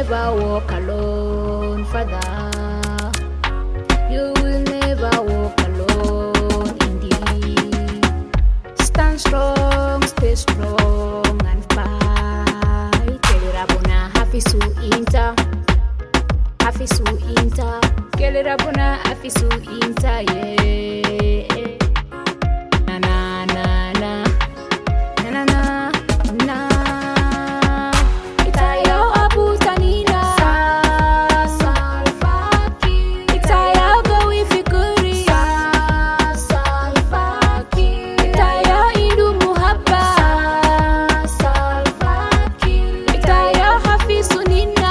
never walk alone, Father. You will never walk alone, indeed. Stand strong, stay strong, and fight. Kelirabuna hafisu inta, Kelirabuna hafisu inta, yeah. Na na na na, na na na na. Itayo abutanina, salfaki. Itayo gawi fikuri, salfaki. Itayo indu muhabba, salfaki. Itayo hafizu nina,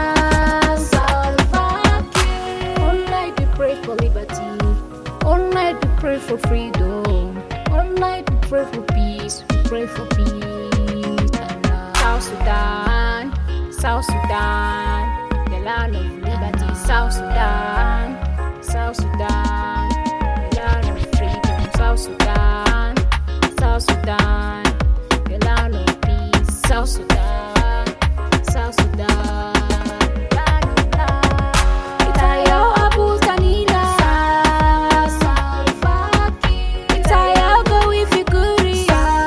salfaki. All night we pray for liberty, all night we pray for freedom, all night we pray for peace, we pray for peace. South Sudan, South Sudan, the land of liberty. South Sudan, South Sudan, the land of freedom. South Sudan, South Sudan, the land of peace. South Sudan, South Sudan, land of love. Itayo abutanila, salfaki. Itayo gawi fikuri,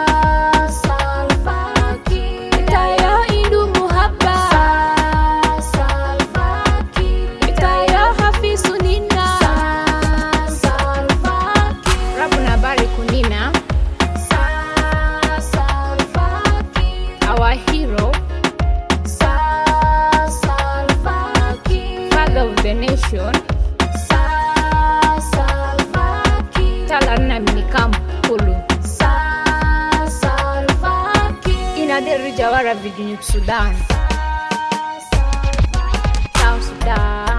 salfaki. Itayo indu muhabba, salfaki. Itayo hafizu nina, salfaki. Rabbuna bariku nina, salfaki. Our hero, salfaki. Father of the nation, salfaki. Talarna minikam kulu, salfaki. Inaderi Jawara Virginia, Sudan. South Sudan.